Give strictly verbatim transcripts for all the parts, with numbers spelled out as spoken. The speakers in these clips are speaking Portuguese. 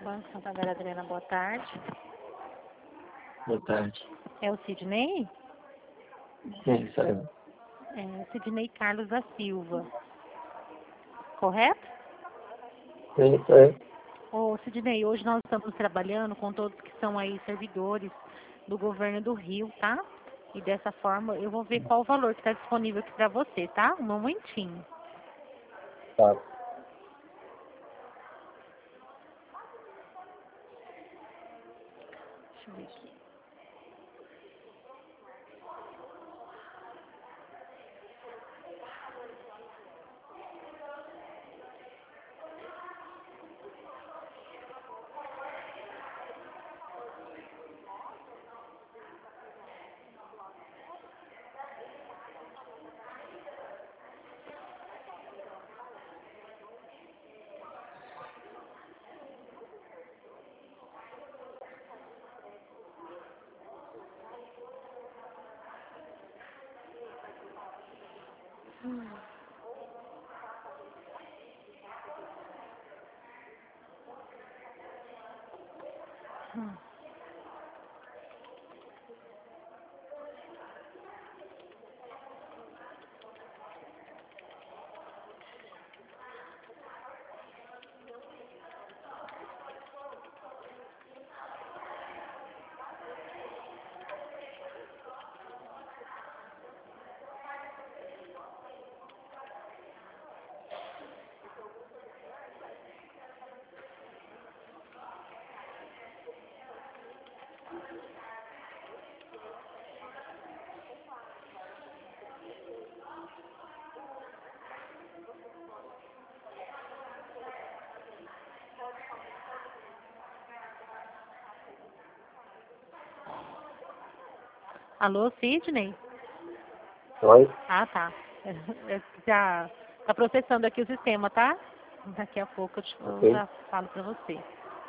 Banco Santander, Adriana, boa tarde. Boa tarde. É o Sidney? Sim, sabe? É Sidney Carlos da Silva. Correto? Sim, é. Ô, Sidney, hoje nós estamos trabalhando com todos que são aí servidores do governo do Rio, tá? E dessa forma eu vou ver qual o valor que está disponível aqui para você, tá? Um momentinho. Tá. Deixa eu ver aqui. Hum. Hum. Alô, Sidney? Oi? Ah, tá. É, já tá processando aqui o sistema, tá? Daqui a pouco eu, te, eu Ok. já falo para você.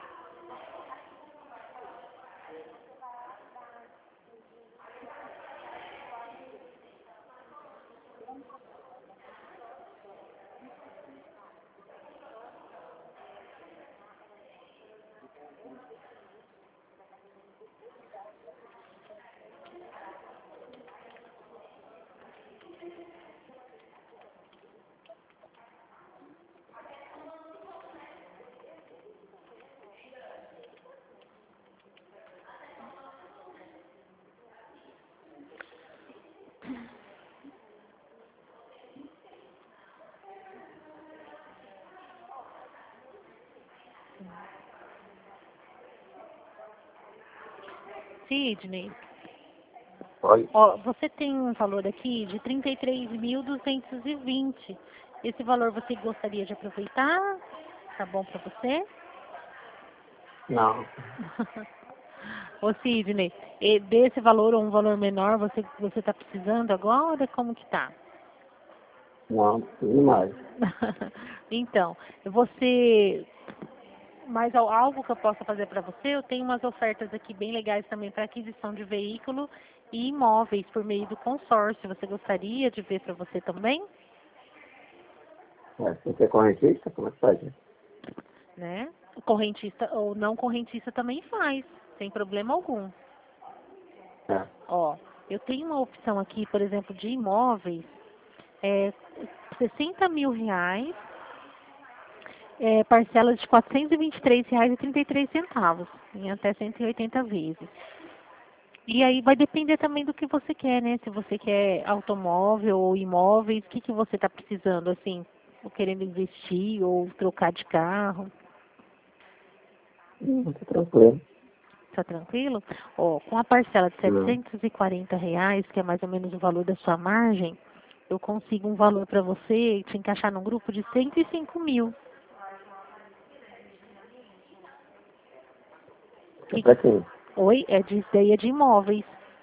Sidney, Oi? ó, você tem um valor aqui de trinta e três mil duzentos e vinte. Esse valor você gostaria de aproveitar? Tá bom para você? Não. Ô Sidney, e desse valor ou um valor menor, você você está precisando agora? Como que tá? Não, tudo mais. Então, você mais al- algo que eu possa fazer para você? Eu tenho umas ofertas aqui bem legais também para aquisição de veículo e imóveis por meio do consórcio. Você gostaria de ver para você também? É, você é correntista? Como é que faz? Né? Correntista ou não correntista também faz, sem problema algum. É. Ó, eu tenho uma opção aqui, por exemplo, de imóveis, é, sessenta mil reais, é, parcelas de quatrocentos e vinte e três reais e trinta e três centavos, em até cento e oitenta vezes. E aí vai depender também do que você quer, né? Se você quer automóvel ou imóveis, o que, que você está precisando, assim, ou querendo investir ou trocar de carro. Hum, tá tranquilo. Tá tranquilo? Ó, com a parcela de Não. setecentos e quarenta reais, que é mais ou menos o valor da sua margem, eu consigo um valor para você e te encaixar num grupo de cento e cinco mil. É Que, pra quem? oi? É de ideia de imóveis.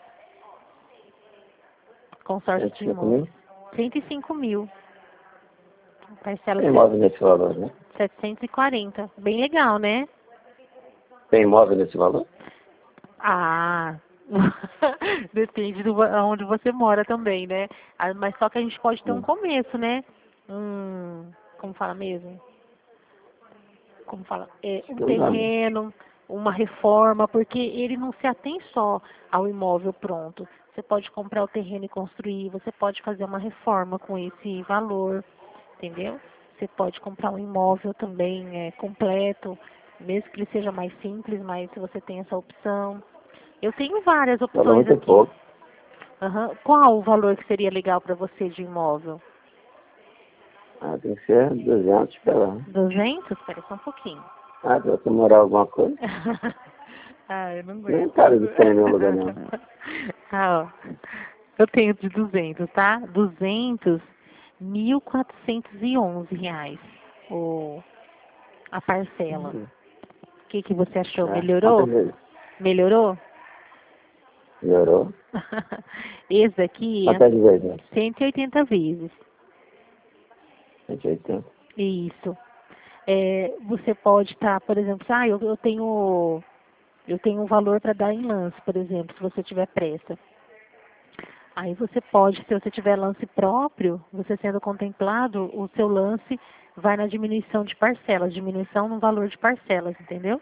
Consórcio cento e de cinco imóveis. mil? cento e cinco mil. Parcela Tem de imóvel nesse valor, né? setecentos e quarenta. Bem legal, né? Tem imóvel nesse valor? Ah, depende do onde você mora também, né? Ah, mas só que a gente pode ter um Hum. começo, né? Um, como fala mesmo? como fala, é, um Tudo bem. terreno, uma reforma, porque ele não se atém só ao imóvel pronto. Você pode comprar o terreno e construir, você pode fazer uma reforma com esse valor, entendeu? Você pode comprar um imóvel também é, completo, mesmo que ele seja mais simples, mas se você tem essa opção. Eu tenho várias Falou opções muito aqui. pouco. Aham. Qual o valor que seria legal para você de imóvel? Ah, tem que ser duzentos pela. duzentos? Espera só um pouquinho. Ah, pra você morar alguma coisa? Ah, eu não Nem aguento. cara de ter em nenhum lugar não. Ah, ó. Eu tenho de duzentos, tá? duzentos, mil quatrocentos e onze reais o, a parcela. Uhum. O que que você achou? É. Quantas Melhorou? vezes? Melhorou? Melhorou? Esse daqui é Quantas vezes? cento e oitenta vezes. cento e oitenta. Isso. É, você pode estar, por exemplo, ah, eu, eu tenho eu tenho um valor para dar em lance, por exemplo, se você tiver pressa. Aí você pode, se você tiver lance próprio, você sendo contemplado, o seu lance vai na diminuição de parcelas, diminuição no valor de parcelas, entendeu?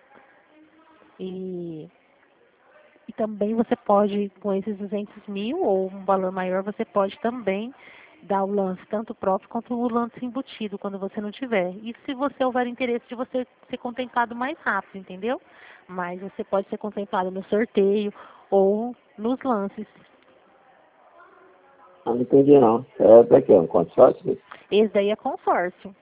E, e também você pode, com esses duzentos mil ou um valor maior, você pode também dar o lance tanto próprio quanto o lance embutido, quando você não tiver. E se você houver interesse de você ser contemplado mais rápido, entendeu? Mas você pode ser contemplado no sorteio ou nos lances. Ah, não entendi não. É pra quê? Um consórcio? Esse daí é consórcio,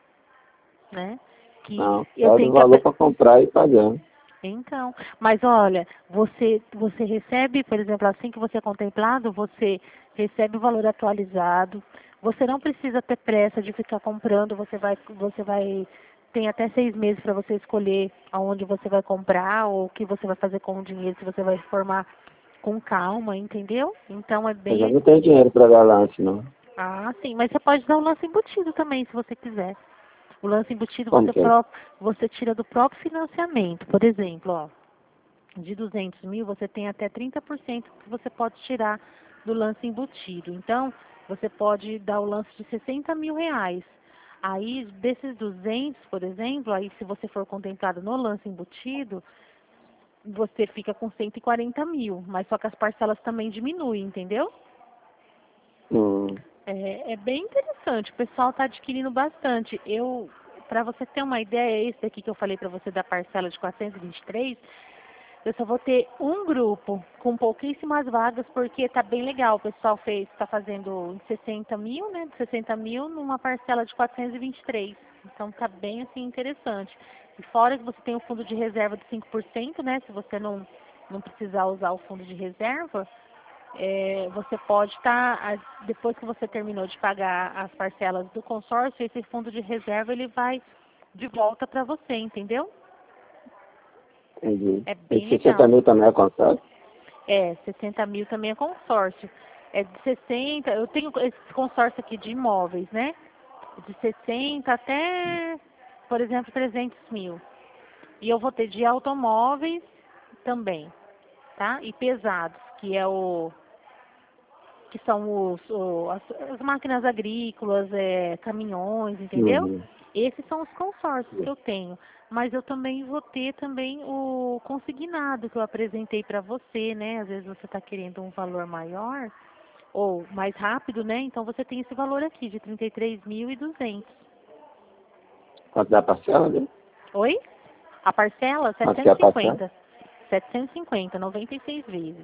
né? Que Não, eu só do tenho que... valor apre- para comprar e pagando. Então, mas olha, você, você recebe, por exemplo, assim que você é contemplado, você recebe o valor atualizado. Você não precisa ter pressa de ficar comprando, você vai, você vai, tem até seis meses para você escolher aonde você vai comprar ou o que você vai fazer com o dinheiro, se você vai reformar com calma, entendeu? Então é Eu já bem... não tenho dinheiro para dar lance, não. Ah, sim, mas você pode dar um lance embutido também, se você quiser. O lance embutido Como você, que é? pró- você tira do próprio financiamento. Por exemplo, ó, de duzentos mil, você tem até trinta por cento que você pode tirar do lance embutido. Então, você pode dar o lance de sessenta mil reais. Aí, desses duzentos, por exemplo, aí se você for contemplado no lance embutido, você fica com cento e quarenta mil. Mas só que as parcelas também diminuem, entendeu? Hum, É, é bem interessante, o pessoal está adquirindo bastante. Eu, para você ter uma ideia, esse daqui que eu falei para você da parcela de quatrocentos e vinte e três, eu só vou ter um grupo com pouquíssimas vagas, porque está bem legal. O pessoal fez, está fazendo em sessenta mil, né? sessenta mil numa parcela de quatrocentos e vinte e três. Então está bem assim interessante. E fora que você tem o fundo de reserva de cinco por cento, né? Se você não, não precisar usar o fundo de reserva, é, você pode estar, depois que você terminou de pagar as parcelas do consórcio, esse fundo de reserva ele vai de volta para você, entendeu? entendi. É E bem sessenta legal. mil também é consórcio? É, sessenta mil também é consórcio. É de sessenta, eu tenho esse consórcio aqui de imóveis, né? De sessenta até, por exemplo, trezentos mil. E eu vou ter de automóveis também, tá? E pesados, que é o que são os, o- as, as máquinas agrícolas, é, caminhões, entendeu? Uhum. Esses são os consórcios que eu tenho. Mas eu também vou ter também o consignado que eu apresentei para você, né? Às vezes você está querendo um valor maior ou mais rápido, né? Então você tem esse valor aqui de trinta e três mil e duzentos. Quanto dá a parcela dele? Oi? A parcela Quanto que é a parcela? setecentos e cinquenta. setecentos e cinquenta, noventa e seis vezes.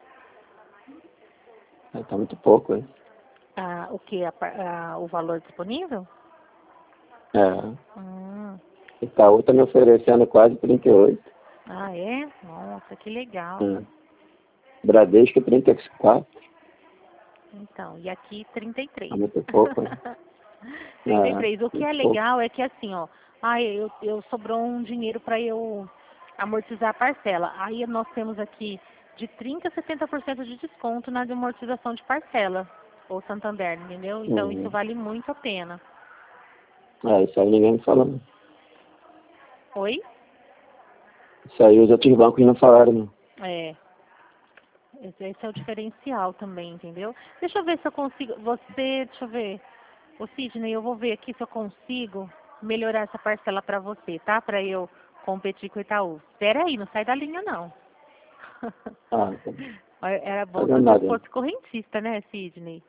É, tá muito pouco, hein? Ah, o que? A par- ah, o valor disponível? É. Hum. Itaú tá me oferecendo quase trinta e oito. Ah, é? Nossa, que legal. É. Bradesco trinta e quatro. Então, e aqui trinta e Tá três. muito pouco, hein? trinta e É, três. O que é muito pouco. legal é que assim, ó, ah, eu, eu sobrou um dinheiro para eu amortizar a parcela. Aí nós temos aqui de trinta a setenta por cento de desconto na amortização de parcela, ou Santander, entendeu? Então isso Uhum. vale muito a pena. É, isso aí ninguém me falou, não. Oi? Isso aí os outros bancos não falaram, não. É. Esse, esse é o diferencial também, entendeu? Deixa eu ver se eu consigo. Você, deixa eu ver. Ô Sidney, eu vou ver aqui se eu consigo melhorar essa parcela para você, tá? Para eu competir com o Itaú. Espera aí, não sai da linha, não. Ah, tá. Era bom se Fazendo você nada. fosse correntista, né, Sidney?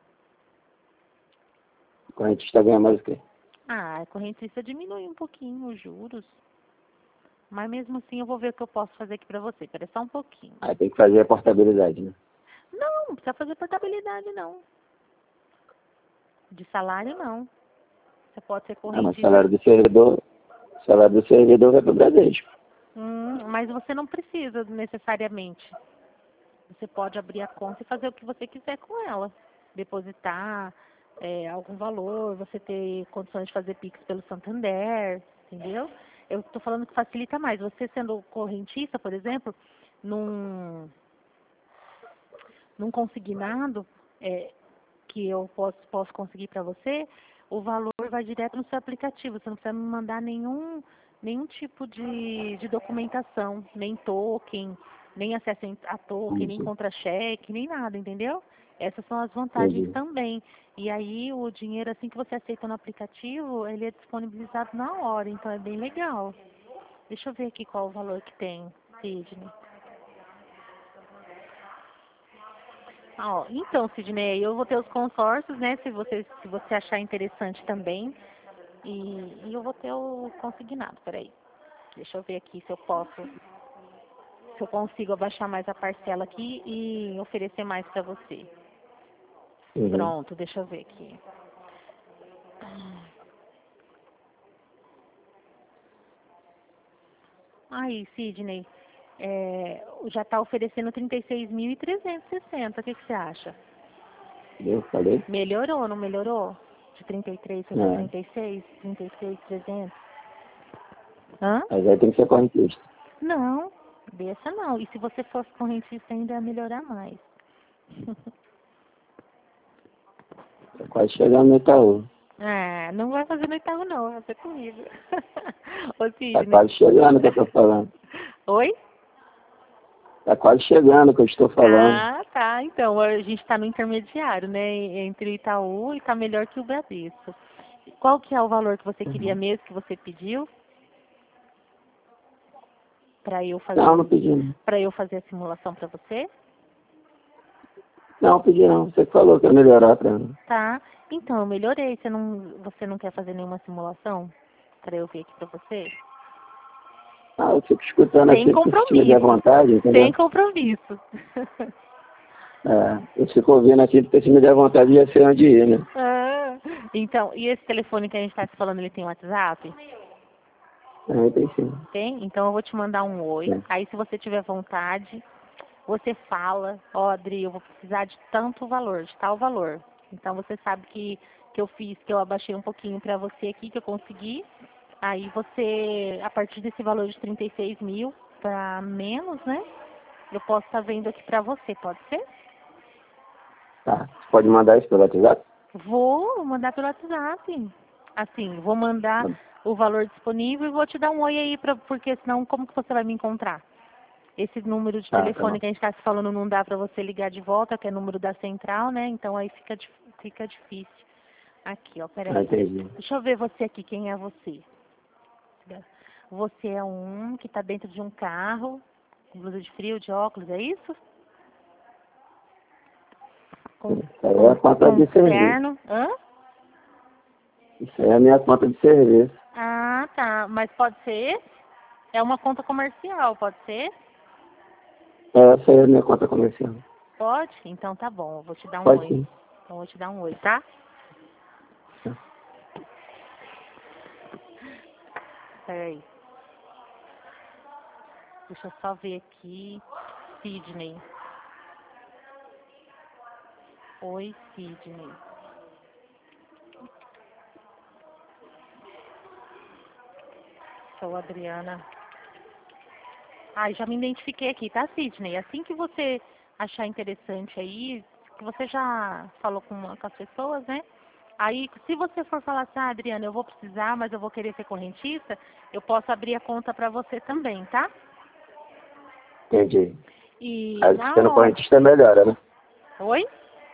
A gente está ganhando mais o quê? Ah, a correntista diminui um pouquinho os juros. Mas mesmo assim eu vou ver o que eu posso fazer aqui para você. Espera só um pouquinho. Aí tem que fazer a portabilidade, né? Não, não precisa fazer portabilidade, não. De salário, não. Você pode ser Ah, mas o correntista. salário do servidor, o salário do servidor vai para o Bradesco. Hum, mas você não precisa necessariamente. Você pode abrir a conta e fazer o que você quiser com ela. Depositar é, algum valor, você ter condições de fazer Pix pelo Santander, entendeu? Eu estou falando que facilita mais. Você sendo correntista, por exemplo, num, num consignado é, que eu posso, posso conseguir para você, o valor vai direto no seu aplicativo. Você não precisa me mandar nenhum, nenhum tipo de, de documentação, nem token, nem acesso a token, nem Isso. contra-cheque, nem nada, entendeu? Essas são as vantagens Entendi. também. E aí o dinheiro, assim que você aceita no aplicativo, ele é disponibilizado na hora, então é bem legal. Deixa eu ver aqui qual o valor que tem, Sidney. Ah, ó, então, Sidney, eu vou ter os consórcios, né, se você, se você achar interessante também. E, e eu vou ter o consignado, peraí. Deixa eu ver aqui se eu posso, se eu consigo abaixar mais a parcela aqui e oferecer mais para você. Uhum. Pronto, deixa eu ver aqui. Aí, Sidney, é, já está oferecendo trinta e seis mil trezentos e sessenta, o que, que você acha? Eu falei? Melhorou, não melhorou? De trinta e três foi para Não. trinta e seis, trinta e seis, trezentos. Hã? Mas aí tem que ser correntista. Não, dessa não. E se você fosse correntista ainda ia melhorar mais. Tá quase chegando no Itaú. Ah, não vai fazer no Itaú não, vai ser comigo. Ô Tá Sidney. quase chegando o que eu estou falando. Oi? Tá quase chegando o que eu estou falando. Ah, tá. Então, a gente está no intermediário, né? Entre o Itaú e está melhor que o Bradesco. Qual que é o valor que você queria Uhum. mesmo, que você pediu? Para eu fazer, Não, não pedi não. para eu fazer a simulação para você? Não, pedi não. Você que falou que ia melhorar pra mim. Tá. Então, eu melhorei. Você não, você não quer fazer nenhuma simulação? Para eu ver aqui para você? Ah, eu fico escutando Sem aqui porque se me der compromisso. vontade, entendeu? Sem compromisso. É, eu fico ouvindo aqui porque se me der vontade já sei onde ir, né? Ah, então, e esse telefone que a gente está se falando, ele tem WhatsApp? É, tem sim. Tem? Então eu vou te mandar um oi. É. Aí se você tiver vontade, você fala, ó, Adri, eu vou precisar de tanto valor, de tal valor. Então você sabe que, que eu fiz, que eu abaixei um pouquinho para você aqui, que eu consegui. Aí você, a partir desse valor de trinta e seis mil para menos, né? Eu posso estar vendo aqui para você, pode ser? Tá. Você pode mandar isso pelo WhatsApp? Vou mandar pelo WhatsApp. Assim, vou mandar o valor disponível e vou te dar um oi aí, pra, porque senão como que você vai me encontrar? Esse número de Tá, tá telefone bom. que a gente está se falando não dá para você ligar de volta, que é número da central, né? Então aí fica, dif- fica difícil. Aqui, ó, Ah, peraí. entendi. Deixa eu ver você aqui, quem é você? Você é um que está dentro de um carro, com blusa de frio, de óculos, é isso? Com, Isso aí é com, a conta com de serviço. terno. Hã? Isso aí é a minha conta de serviço. Ah, tá. Mas pode ser esse? É uma conta comercial, pode ser? Essa aí é a minha conta comercial. Pode? Então tá bom, eu vou te dar um Pode oi. sim. Então eu vou te dar um oi, tá? Tá. Peraí. Deixa eu só ver aqui. Sidney. Oi, Sidney. Sou a Adriana. Ai, já me identifiquei aqui, tá, Sidney? Assim que você achar interessante aí, que você já falou com, uma- com as pessoas, né? Aí, se você for falar assim, ah, Adriana, eu vou precisar, mas eu vou querer ser correntista, eu posso abrir a conta pra você também, tá? Entendi. E Aí na sendo hora. correntista melhora, né? Oi?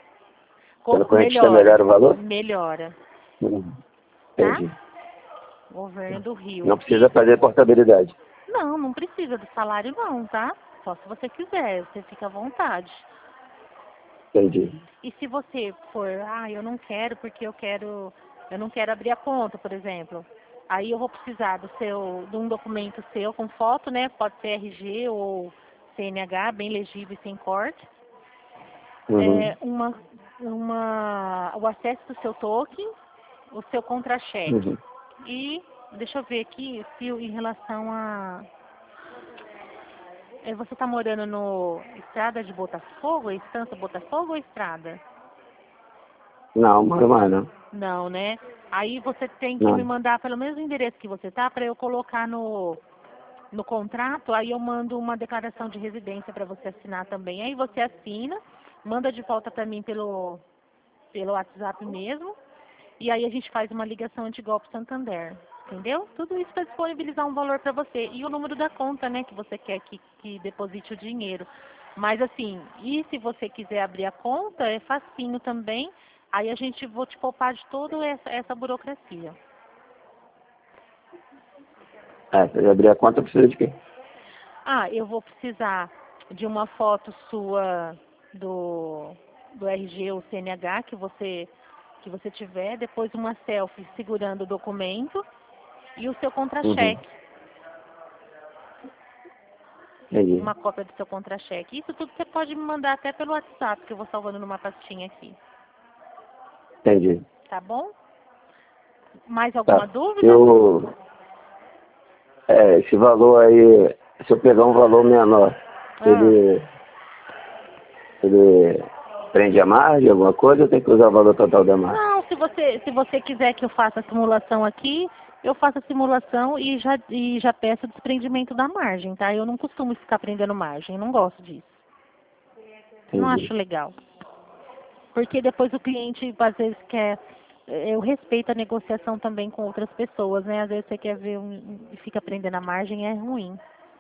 Co- Sendo correntista melhora. melhora o valor? Melhora, Uhum. tá? Entendi. Governo do Rio. Não precisa fazer portabilidade. Não, não precisa do salário não, tá? Só se você quiser, você fica à vontade. Entendi. E se você for, ah, eu não quero porque eu quero, eu não quero abrir a conta, por exemplo. Aí eu vou precisar do seu, de um documento seu com foto, né? Pode ser R G ou C N H, bem legível e sem corte. Uhum. É, uma, uma, o acesso do seu token, o seu contra-cheque. Uhum. E, deixa eu ver aqui, se em relação a... é, você está morando no Estrada de Botafogo, Estância Botafogo ou Estrada? Não, moro mais não. Não, né? Aí você tem que me Não. mandar pelo mesmo endereço que você tá, para eu colocar no, no contrato, aí eu mando uma declaração de residência para você assinar também. Aí você assina, manda de volta para mim pelo, pelo WhatsApp mesmo, e aí a gente faz uma ligação anti-golpe Santander, entendeu? Tudo isso para disponibilizar um valor para você. E o número da conta, né, que você quer que, que deposite o dinheiro. Mas assim, e se você quiser abrir a conta, é facinho também. Aí a gente vou te poupar de toda essa, essa burocracia. É, pra abrir a conta precisa de quê? Ah, eu vou precisar de uma foto sua do, do R G ou C N H que você, que você tiver, depois uma selfie segurando o documento e o seu Uhum. contra-cheque. Entendi. Uma cópia do seu contra-cheque. Isso tudo você pode me mandar até pelo WhatsApp, que eu vou salvando numa pastinha aqui. Entendi. Tá bom? Mais alguma Tá. dúvida? Eu... É, esse valor aí, se eu pegar um valor menor, Ah. ele... Ele prende a margem, alguma coisa, ou tem que usar o valor total da margem? Não, se você, se você quiser que eu faça a simulação aqui, eu faço a simulação e já, e já peço o desprendimento da margem, tá? Eu não costumo ficar prendendo margem, não gosto disso. Não Entendi. acho legal. Porque depois o cliente, às vezes, quer... Eu respeito a negociação também com outras pessoas, né? Às vezes você quer ver um, e fica prendendo a margem, é ruim.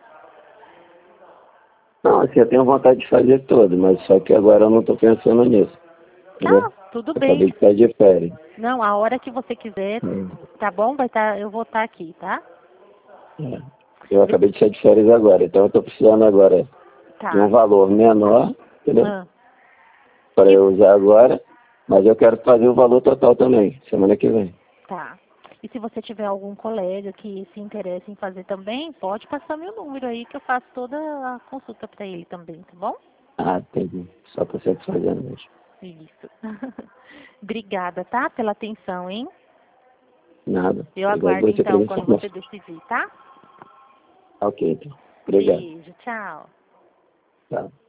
Não, assim, eu tenho vontade de fazer todo, mas só que agora eu não estou pensando nisso. Entendeu? Ah, tudo Eu bem. acabei de sair de férias. Não, a hora que você quiser, Hum. tá bom? Vai tá, eu vou estar aqui, tá? É. Eu acabei de sair de férias agora, então eu estou precisando agora de um Tá. valor menor, entendeu? Ah. Para E, eu usar agora, mas eu quero fazer o valor total também, semana que vem. tá. E se você tiver algum colega que se interessa em fazer também, pode passar meu número aí que eu faço toda a consulta para ele também, tá bom? Ah, entendi. Só estou sempre fazendo mesmo. Isso. Obrigada, tá? Pela atenção, hein? Nada. Eu Obrigado aguardo você pela então quando você informação. decidir, tá? Ok, então. Obrigado. Beijo, tchau. Tá.